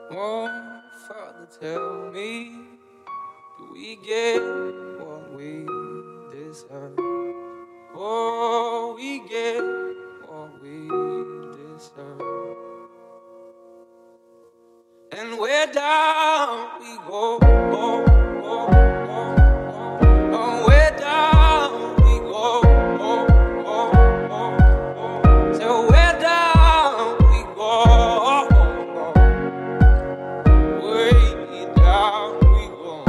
Oh, Father, tell me, do we get what we deserve? Oh, we get what we deserve. And where down we go, oh, oh, oh, oh. Oh, where down we go, oh, oh, oh, oh. So where down we go, oh, oh, oh. Way down we go.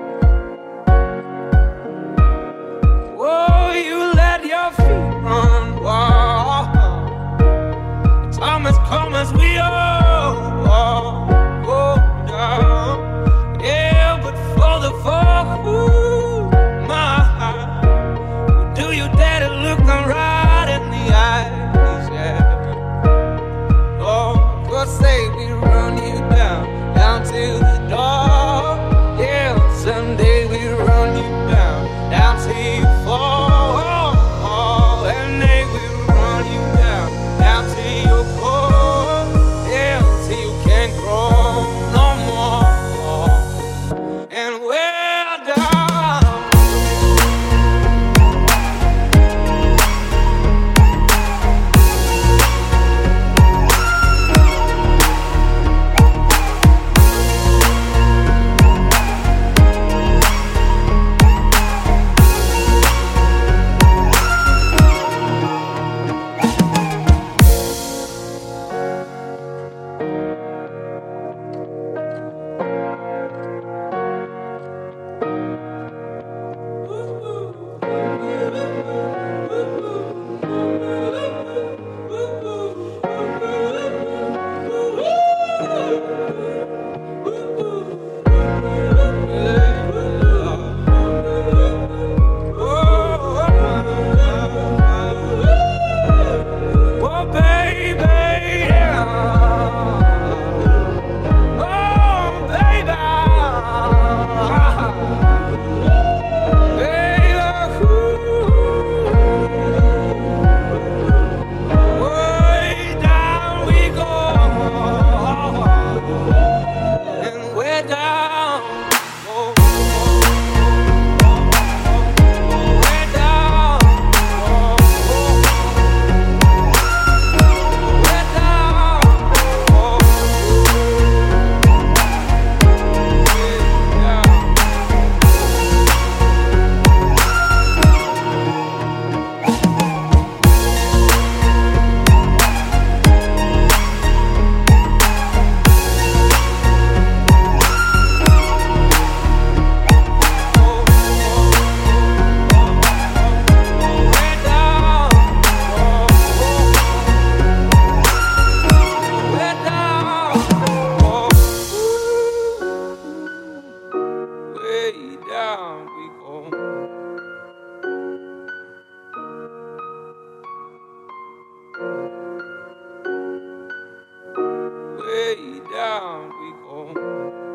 Oh, you let your feet run wild. Time has come as we all go down. Yeah, but for the folk who my, do you dare to look them right in the eyes? Yeah. Oh, God say we run you down to the door. Yeah, someday we run you down till you fall. And they will run you down till you fall. Yeah, till you can't grow no more. And we're down. Oh, baby, yeah. Oh, baby. Baby, way down we go. And we're down. Oh, we're down. We're down. Way down we go. Way down we go.